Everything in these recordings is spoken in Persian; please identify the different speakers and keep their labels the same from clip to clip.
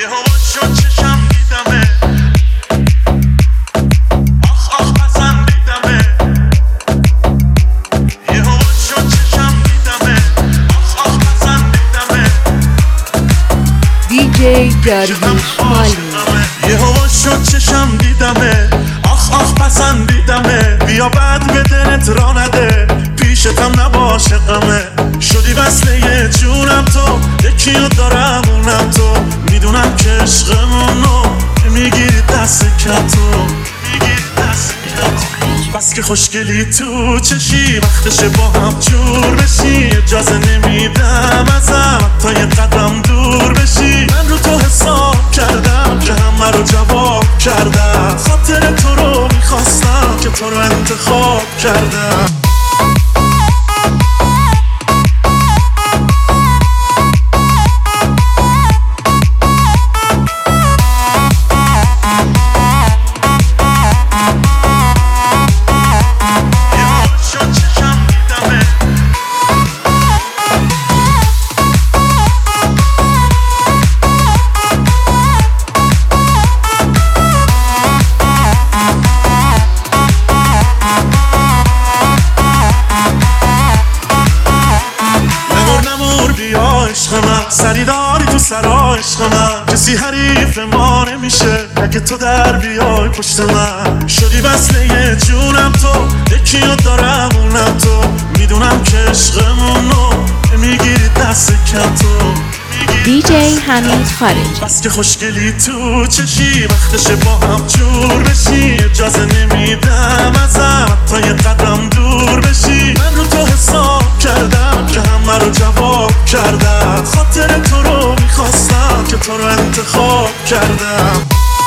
Speaker 1: یهو شد چشم دیدمه، آخ آخ پسندیدمه. یهو شد چشم دیدمه، آخ آخ پسندیدمه.
Speaker 2: دیجی داریوش مالی.
Speaker 1: یهو شد چشم دیدمه، آخ آخ پسندیدمه. بیا بعد به دلت را نده، پیشتم نباشه غمه. شدی وصله جونم تو، یکیو دارم اونم تو. میدونم که عشقمونو میگیری دست کتو، میگیری دست کتو. بس که خوشگلی تو چشی، وقتشه با هم جور بشی. اجازه نمیدم ازم تا یه قدم دور بشی. من رو تو حساب کردم که همه رو جواب کردم. خاطر تو رو میخواستم که تو رو انتخاب کردم. سریداری تو سرا عشق من، کسی حریف ما نمیشه اگه تو در بیای پشت من. شدی وصله جونم تو، یکیو دارم اونم تو. میدونم که عشقمونو میگیری دست کتو.
Speaker 2: دیجی حمید خارجی.
Speaker 1: بس که خوشگلی تو چشی، وقتشه با هم جور بشی. اجازه نمیدم ازم تا یه قدم دور بشی. من رو تو حساب کردم که همه رو جواب کردم. خاطر تو رو میخواستم که تو رو انتخاب کردم.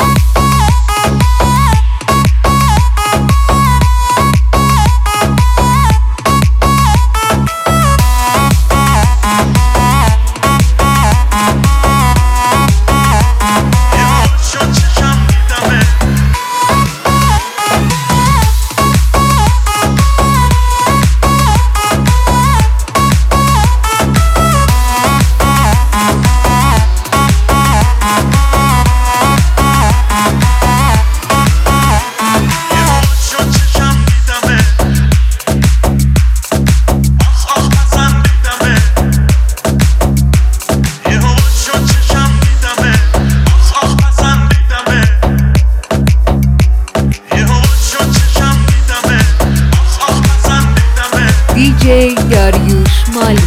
Speaker 2: دیجی داریوش مالی.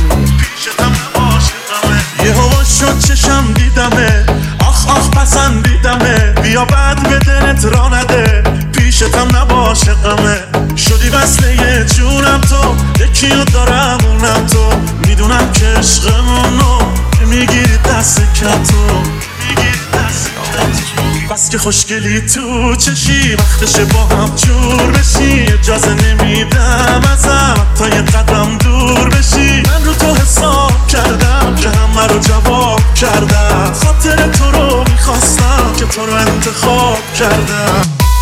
Speaker 1: یهو شد چشم دیدمه، آخ آخ پسندیدمه. بیا بعد به دلت را نده، پیشتم نباشه غمه. شدی وصله جونم تو، یکیو دارم اونم تو. میدونم که عشقمونو میگیری دست کتو، میگیری دست کتو. بس که خوشگلی تو چشی، وقتشه با هم جور بشی. اجازه نمیدم ازم تا یه قدم دور بشی. من رو تو حساب کردم که همه رو جواب کردم. خاطر تو رو میخواستم که تو رو انتخاب کردم.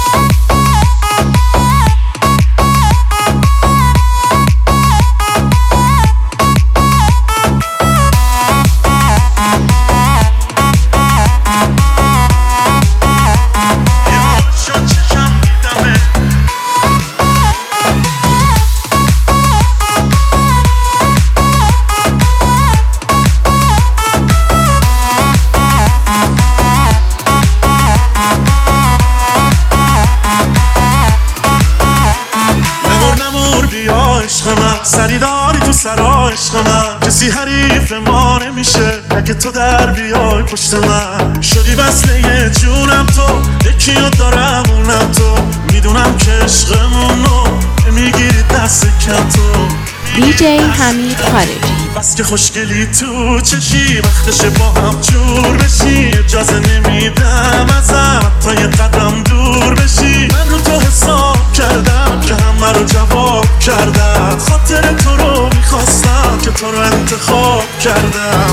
Speaker 1: سریداری تو سرا عشق من، کسی حریف ما نمیشه اگه تو در بیای پشت من. شدی وصله جونم تو، یکیو دارم اونم تو. میدونم که عشقمونو میگیری دست کتو.
Speaker 2: دیجی حمید خارجی.
Speaker 1: بس که خوشگلی تو چشی، وقتشه با هم جور بشی. اجازه نمیدم ازم تا یه قدم دور بشی. من رو تو حساب کردم که همه رو جواب کردم. خاطر تو رو میخواستم که تو رو انتخاب کردم.